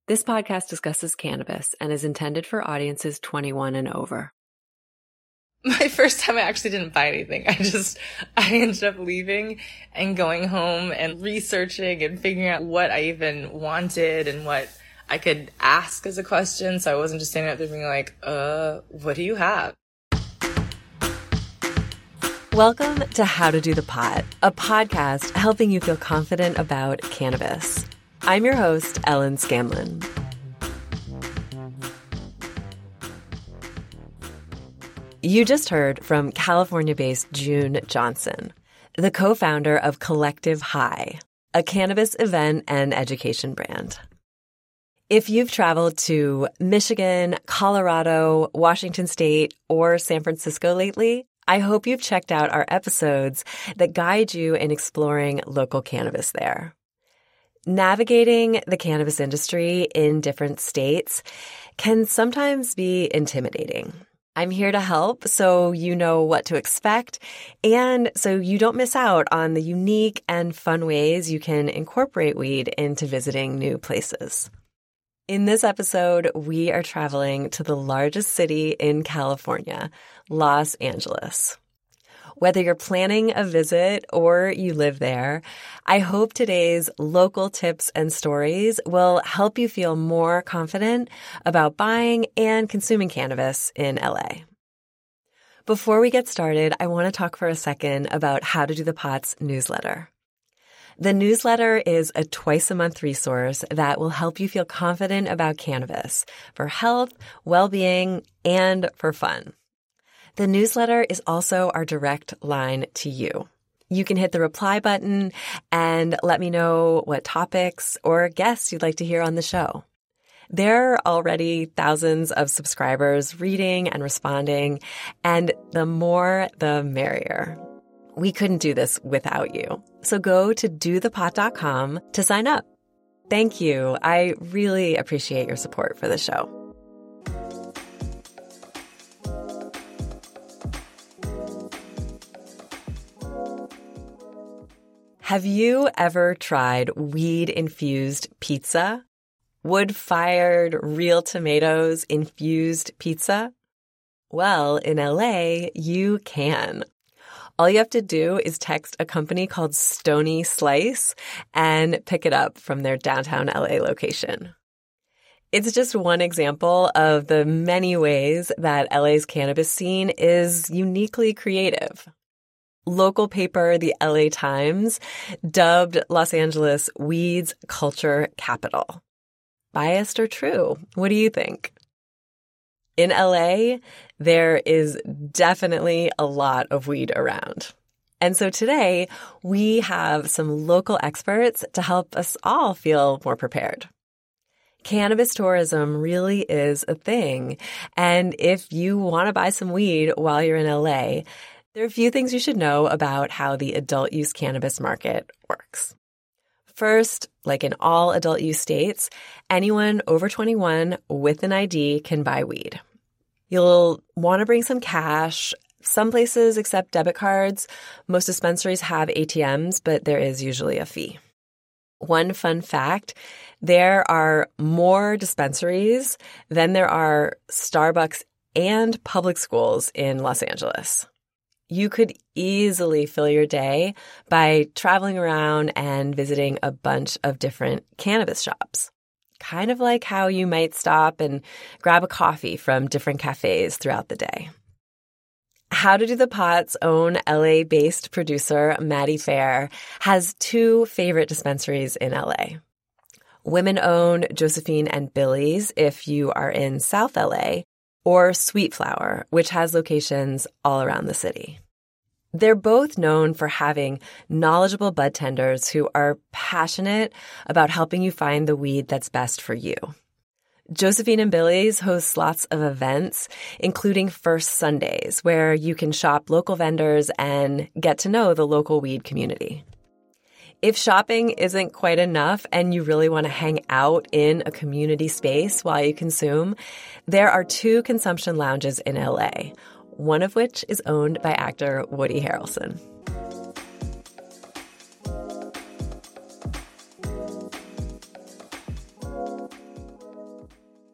This podcast discusses cannabis and is intended for audiences 21 and over. My first time I actually didn't buy anything. I ended up leaving and going home and researching and figuring out what I even wanted and what I could ask as a question. So I wasn't just standing up there being like, what do you have? Welcome to How to Do the Pot, a podcast helping you feel confident about cannabis. I'm your host, Ellen Scanlon. You just heard from California-based June Johnson, the co-founder of Collective High, a cannabis event and education brand. If you've traveled to Michigan, Colorado, Washington State, or San Francisco lately, I hope you've checked out our episodes that guide you in exploring local cannabis there. Navigating the cannabis industry in different states can sometimes be intimidating. I'm here to help so you know what to expect and so you don't miss out on the unique and fun ways you can incorporate weed into visiting new places. In this episode, we are traveling to the largest city in California, Los Angeles. Whether you're planning a visit or you live there, I hope today's local tips and stories will help you feel more confident about buying and consuming cannabis in LA. Before we get started, I want to talk for a second about How to Do the Pot's newsletter. The newsletter is a twice-a-month resource that will help you feel confident about cannabis for health, well-being, and for fun. The newsletter is also our direct line to you. You can hit the reply button and let me know what topics or guests you'd like to hear on the show. There are already thousands of subscribers reading and responding, and the more, the merrier. We couldn't do this without you. So go to dothepot.com to sign up. Thank you. I really appreciate your support for the show. Have you ever tried weed-infused pizza? Wood-fired, real tomatoes infused pizza? Well, in LA, you can. All you have to do is text a company called Stony Slice and pick it up from their downtown LA location. It's just one example of the many ways that LA's cannabis scene is uniquely creative. Local paper, the LA Times, dubbed Los Angeles Weed's culture capital. Biased or true? What do you think? In LA, there is definitely a lot of weed around. And so today, we have some local experts to help us all feel more prepared. Cannabis tourism really is a thing. And if you want to buy some weed while you're in LA, there are a few things you should know about how the adult use cannabis market works. First, like in all adult use states, anyone over 21 with an ID can buy weed. You'll want to bring some cash. Some places accept debit cards. Most dispensaries have ATMs, but there is usually a fee. One fun fact, there are more dispensaries than there are Starbucks and public schools in Los Angeles. You could easily fill your day by traveling around and visiting a bunch of different cannabis shops. Kind of like how you might stop and grab a coffee from different cafes throughout the day. How to Do the Pot's own LA-based producer, Maddie Fair, has two favorite dispensaries in LA. Women-owned Josephine and Billy's if you are in South LA, or Sweet Flower, which has locations all around the city. They're both known for having knowledgeable bud tenders who are passionate about helping you find the weed that's best for you. Josephine and Billy's hosts lots of events, including First Sundays, where you can shop local vendors and get to know the local weed community. If shopping isn't quite enough and you really want to hang out in a community space while you consume, there are two consumption lounges in LA, one of which is owned by actor Woody Harrelson.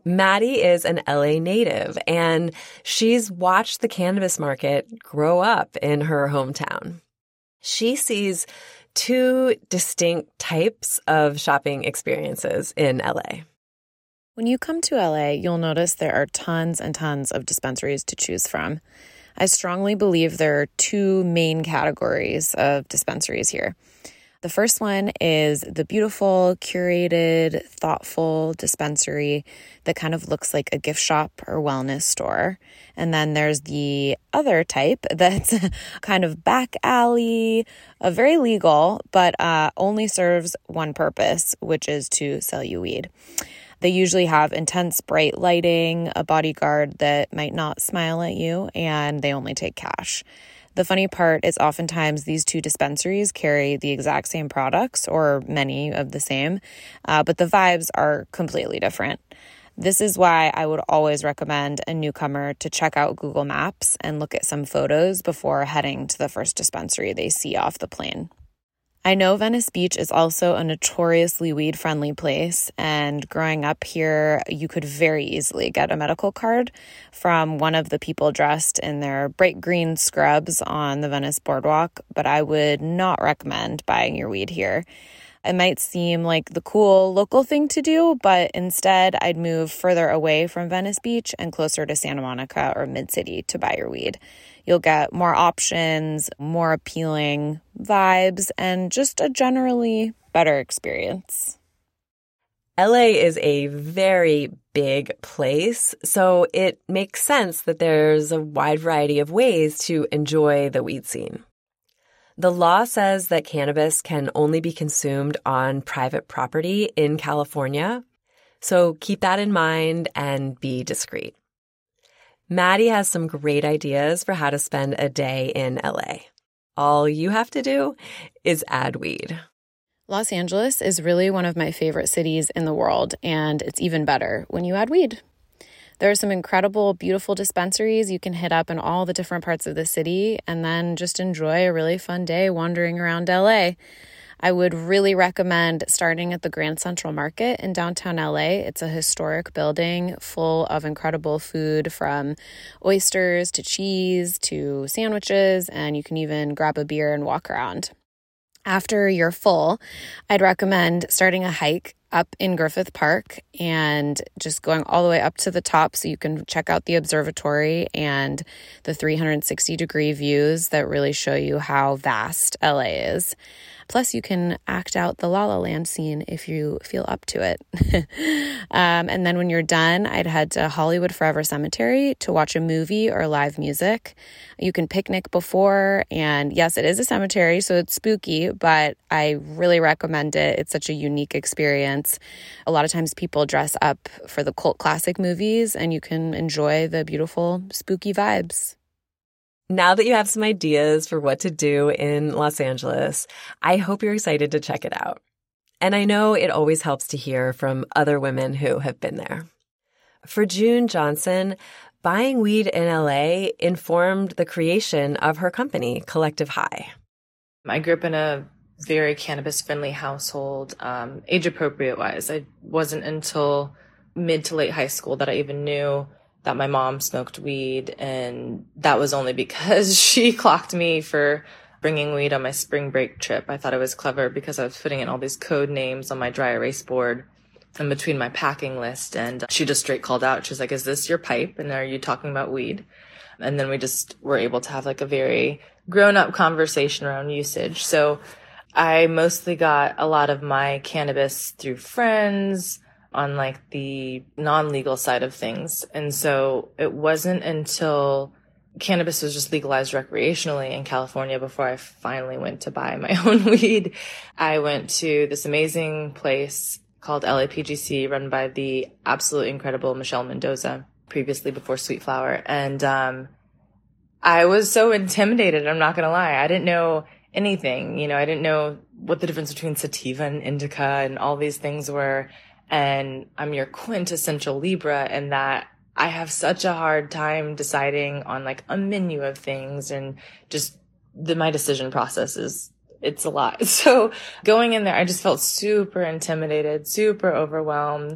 Maddie is an LA native, and she's watched the cannabis market grow up in her hometown. She sees two distinct types of shopping experiences in LA. When you come to LA, you'll notice there are tons and tons of dispensaries to choose from. I strongly believe there are two main categories of dispensaries here. The first one is the beautiful, curated, thoughtful dispensary that kind of looks like a gift shop or wellness store. And then there's the other type that's kind of back alley, very legal, but only serves one purpose, which is to sell you weed. They usually have intense bright lighting, a bodyguard that might not smile at you, and they only take cash. The funny part is oftentimes these two dispensaries carry the exact same products or many of the same, but the vibes are completely different. This is why I would always recommend a newcomer to check out Google Maps and look at some photos before heading to the first dispensary they see off the plane. I know Venice Beach is also a notoriously weed-friendly place, and growing up here, you could very easily get a medical card from one of the people dressed in their bright green scrubs on the Venice boardwalk, but I would not recommend buying your weed here. It might seem like the cool local thing to do, but instead I'd move further away from Venice Beach and closer to Santa Monica or Mid-City to buy your weed. You'll get more options, more appealing vibes, and just a generally better experience. LA is a very big place, so it makes sense that there's a wide variety of ways to enjoy the weed scene. The law says that cannabis can only be consumed on private property in California, so keep that in mind and be discreet. Maddie has some great ideas for how to spend a day in LA. All you have to do is add weed. Los Angeles is really one of my favorite cities in the world, and it's even better when you add weed. There are some incredible, beautiful dispensaries you can hit up in all the different parts of the city and then just enjoy a really fun day wandering around LA. I would really recommend starting at the Grand Central Market in downtown LA. It's a historic building full of incredible food, from oysters to cheese to sandwiches, and you can even grab a beer and walk around. After you're full, I'd recommend starting a hike up in Griffith Park and just going all the way up to the top so you can check out the observatory and the 360-degree views that really show you how vast LA is. Plus, you can act out the La La Land scene if you feel up to it. And then when you're done, I'd head to Hollywood Forever Cemetery to watch a movie or live music. You can picnic before, and yes, it is a cemetery, so it's spooky, but I really recommend it. It's such a unique experience. A lot of times people dress up for the cult classic movies, and you can enjoy the beautiful, spooky vibes. Now that you have some ideas for what to do in Los Angeles, I hope you're excited to check it out. And I know it always helps to hear from other women who have been there. For June Johnson, buying weed in LA informed the creation of her company, Collective High. I grew up in a very cannabis-friendly household, age-appropriate wise. It wasn't until mid to late high school that I even knew that my mom smoked weed, and that was only because she clocked me for bringing weed on my spring break trip. I thought it was clever because I was putting in all these code names on my dry erase board in between my packing list, and she just straight called out. She's like, "Is this your pipe? And are you talking about weed?" And then we just were able to have like a very grown-up conversation around usage. So I mostly got a lot of my cannabis through friends on like the non-legal side of things. And so it wasn't until cannabis was just legalized recreationally in California before I finally went to buy my own weed. I went to this amazing place called LAPGC, run by the absolutely incredible Michelle Mendoza, previously before Sweet Flower. And I was so intimidated, I'm not going to lie. I didn't know anything. I didn't know what the difference between sativa and indica and all these things were. And I'm your quintessential Libra, and that I have such a hard time deciding on like a menu of things, and just my decision process it's a lot. So going in there, I just felt super intimidated, super overwhelmed.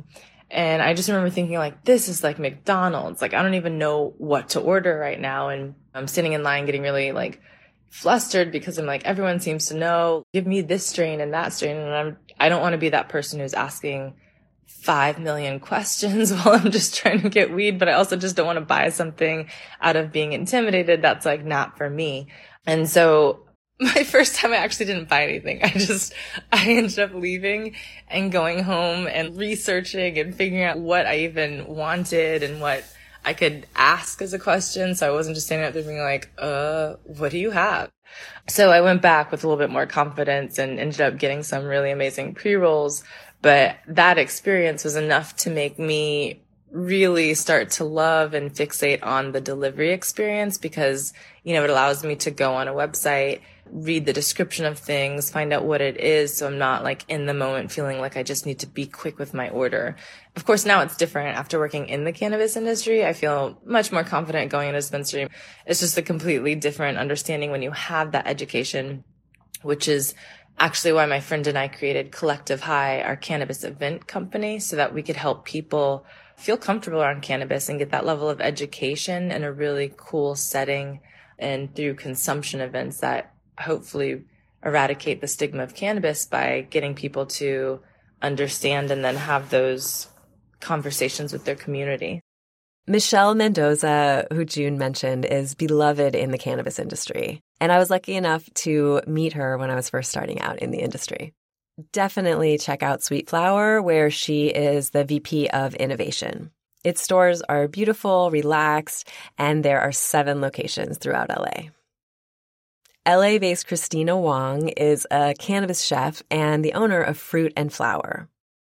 And I just remember thinking like, this is like McDonald's. Like, I don't even know what to order right now. And I'm sitting in line getting really like flustered because I'm like, everyone seems to know, give me this strain and that strain. And I don't want to be that person who's asking 5 million questions while I'm just trying to get weed, but I also just don't want to buy something out of being intimidated. That's like not for me. And so my first time I actually didn't buy anything. I ended up leaving and going home and researching and figuring out what I even wanted and what I could ask as a question. So I wasn't just standing up there being like, what do you have? So I went back with a little bit more confidence and ended up getting some really amazing pre-rolls. But that experience was enough to make me really start to love and fixate on the delivery experience because, you know, it allows me to go on a website, read the description of things, find out what it is. So I'm not like in the moment feeling like I just need to be quick with my order. Of course, now it's different. After working in the cannabis industry, I feel much more confident going into a dispensary. It's just a completely different understanding when you have that education, which is actually why my friend and I created Collective High, our cannabis event company, so that we could help people feel comfortable around cannabis and get that level of education in a really cool setting and through consumption events that hopefully eradicate the stigma of cannabis by getting people to understand and then have those conversations with their community. Michelle Mendoza, who June mentioned, is beloved in the cannabis industry. And I was lucky enough to meet her when I was first starting out in the industry. Definitely check out Sweet Flower, where she is the VP of Innovation. Its stores are beautiful, relaxed, and there are 7 locations throughout LA. LA-based Christina Wong is a cannabis chef and the owner of Fruit and Flower.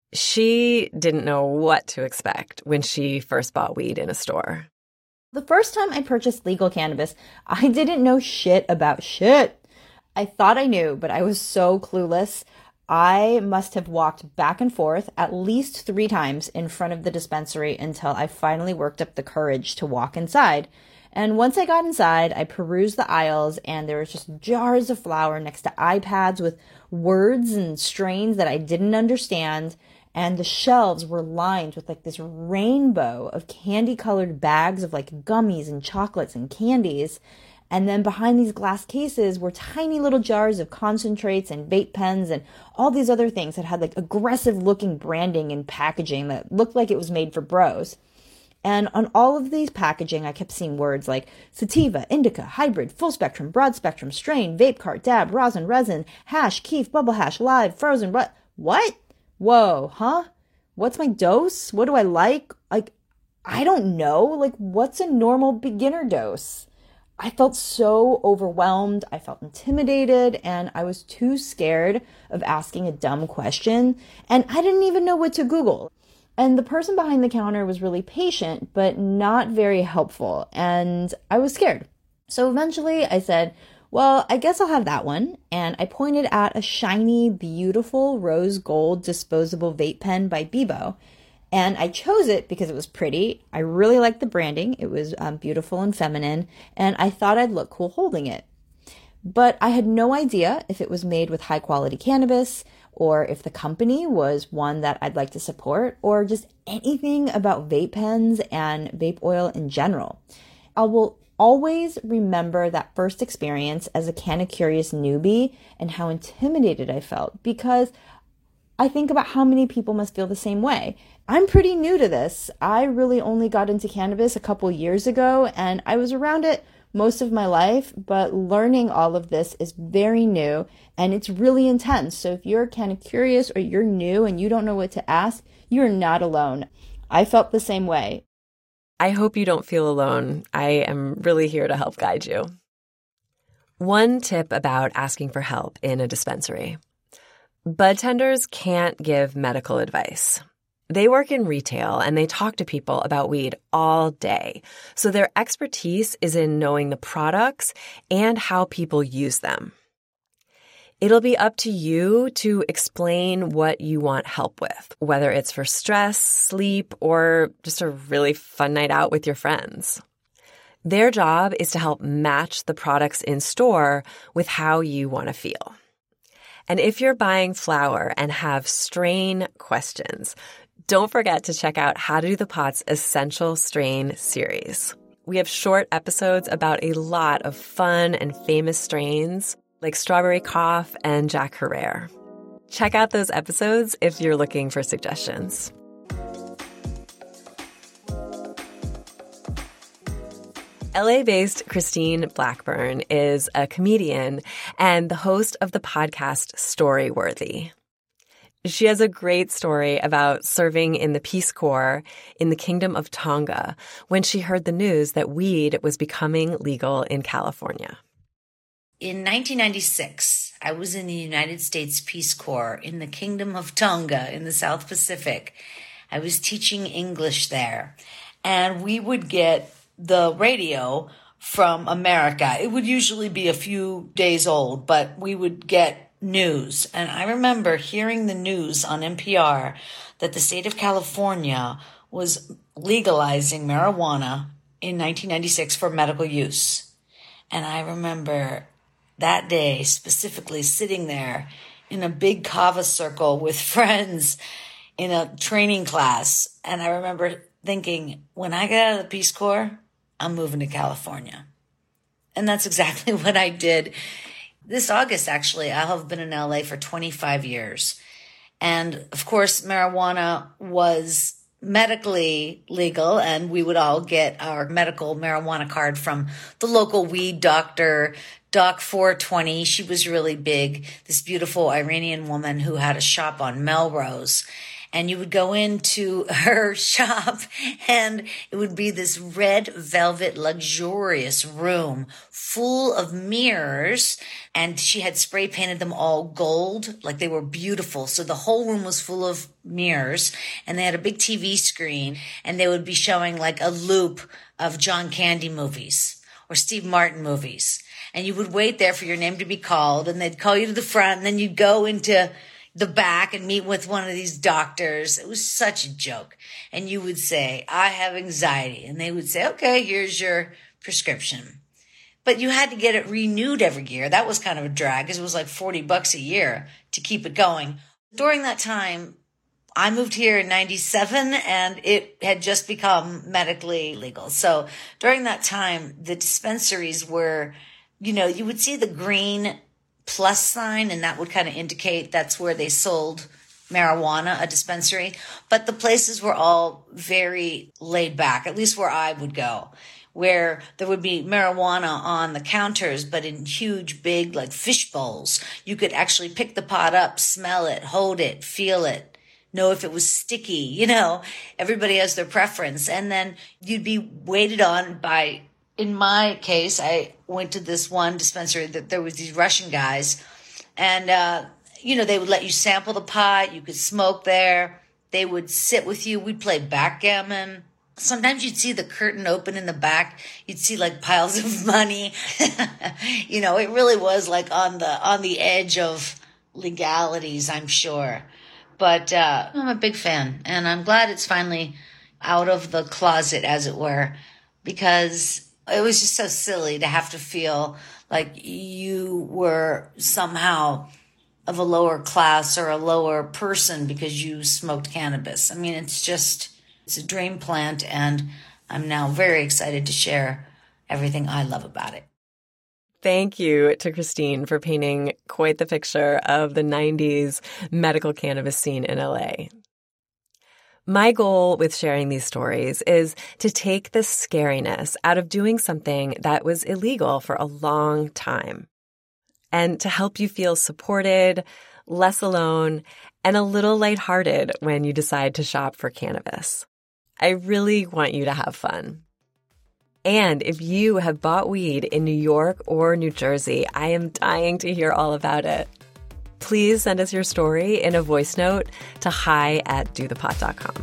She didn't know what to expect when she first bought weed in a store. The first time I purchased legal cannabis, I didn't know shit about shit. I thought I knew, but I was so clueless. I must have walked back and forth at least 3 times in front of the dispensary until I finally worked up the courage to walk inside. And once I got inside, I perused the aisles and there was just jars of flour next to iPads with words and strains that I didn't understand. And the shelves were lined with like this rainbow of candy-colored bags of like gummies and chocolates and candies. And then behind these glass cases were tiny little jars of concentrates and vape pens and all these other things that had like aggressive-looking branding and packaging that looked like it was made for bros. And on all of these packaging, I kept seeing words like sativa, indica, hybrid, full spectrum, broad spectrum, strain, vape cart, dab, rosin, resin, hash, keef, bubble hash, live, frozen, what? Whoa, huh? What's my dose? What do I like? Like, I don't know. Like, what's a normal beginner dose? I felt so overwhelmed. I felt intimidated, and I was too scared of asking a dumb question. And I didn't even know what to Google. And the person behind the counter was really patient, but not very helpful. And I was scared. So eventually I said, well, I guess I'll have that one. And I pointed at a shiny, beautiful rose gold disposable vape pen by Bebo. And I chose it because it was pretty. I really liked the branding. It was beautiful and feminine. And I thought I'd look cool holding it. But I had no idea if it was made with high quality cannabis, or if the company was one that I'd like to support, or just anything about vape pens and vape oil in general. I will always remember that first experience as a Canna Curious newbie and how intimidated I felt, because I think about how many people must feel the same way. I'm pretty new to this. I really only got into cannabis a couple years ago, and I was around it most of my life, but learning all of this is very new and it's really intense. So if you're kind of curious or you're new and you don't know what to ask, you're not alone. I felt the same way. I hope you don't feel alone. I am really here to help guide you. One tip about asking for help in a dispensary. Bud tenders can't give medical advice. They work in retail and they talk to people about weed all day. So their expertise is in knowing the products and how people use them. It'll be up to you to explain what you want help with, whether it's for stress, sleep, or just a really fun night out with your friends. Their job is to help match the products in store with how you want to feel. And if you're buying flower and have strain questions, Don't forget to check out How to Do the Pot's Essential Strain series. We have short episodes about a lot of fun and famous strains like Strawberry Cough and Jack Herrera. Check out those episodes if you're looking for suggestions. LA-based Christine Blackburn is a comedian and the host of the podcast Storyworthy. She has a great story about serving in the Peace Corps in the Kingdom of Tonga when she heard the news that weed was becoming legal in California. In 1996, I was in the United States Peace Corps in the Kingdom of Tonga in the South Pacific. I was teaching English there, and we would get the radio from America. It would usually be a few days old, but we would get news. And I remember hearing the news on NPR that the state of California was legalizing marijuana in 1996 for medical use. And I remember that day specifically sitting there in a big kava circle with friends in a training class. And I remember thinking, when I get out of the Peace Corps, I'm moving to California. And that's exactly what I did. This August, actually, I'll have been in LA for 25 years. And of course, marijuana was medically legal, and we would all get our medical marijuana card from the local weed doctor, Doc 420. She was really big, this beautiful Iranian woman who had a shop on Melrose. And you would go into her shop and it would be this red velvet luxurious room full of mirrors. And she had spray painted them all gold, like they were beautiful. So the whole room was full of mirrors, and they had a big TV screen, and they would be showing like a loop of John Candy movies or Steve Martin movies. And you would wait there for your name to be called, and they'd call you to the front, and then you'd go into the back and meet with one of these doctors. It was such a joke. And you would say, I have anxiety. And they would say, okay, here's your prescription. But you had to get it renewed every year. That was kind of a drag because it was like $40 a year to keep it going. During that time, I moved here in 97 and it had just become medically legal. So during that time, the dispensaries were, you would see the green plus sign, and that would kind of indicate that's where they sold marijuana, a dispensary. But the places were all very laid back, at least where I would go, where there would be marijuana on the counters, but in huge, big, like fish bowls. You could actually pick the pot up, smell it, hold it, feel it, know if it was sticky. Everybody has their preference. And then you'd be waited on by, in my case, I went to this one dispensary that there was these Russian guys, and, they would let you sample the pot. You could smoke there. They would sit with you. We'd play backgammon. Sometimes you'd see the curtain open in the back. You'd see like piles of money. It really was like on the edge of legalities, I'm sure. But I'm a big fan, and I'm glad it's finally out of the closet, as it were, because it was just so silly to have to feel like you were somehow of a lower class or a lower person because you smoked cannabis. I mean, it's a dream plant, and I'm now very excited to share everything I love about it. Thank you to Christine for painting quite the picture of the 90s medical cannabis scene in LA. My goal with sharing these stories is to take the scariness out of doing something that was illegal for a long time, and to help you feel supported, less alone, and a little lighthearted when you decide to shop for cannabis. I really want you to have fun. And if you have bought weed in New York or New Jersey, I am dying to hear all about it. Please send us your story in a voice note to hi@dothepot.com.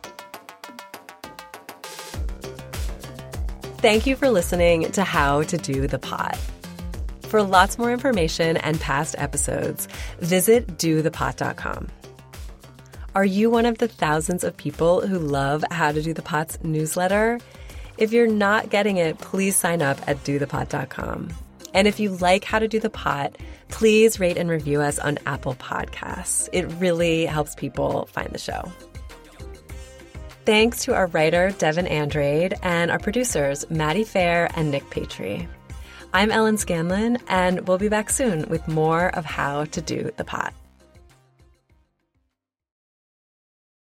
Thank you for listening to How to Do the Pot. For lots more information and past episodes, visit dothepot.com. Are you one of the thousands of people who love How to Do the Pot's newsletter? If you're not getting it, please sign up at dothepot.com. And if you like How to Do the Pot, please rate and review us on Apple Podcasts. It really helps people find the show. Thanks to our writer, Devin Andrade, and our producers, Maddie Fair and Nick Patry. I'm Ellen Scanlon, and we'll be back soon with more of How to Do the Pot.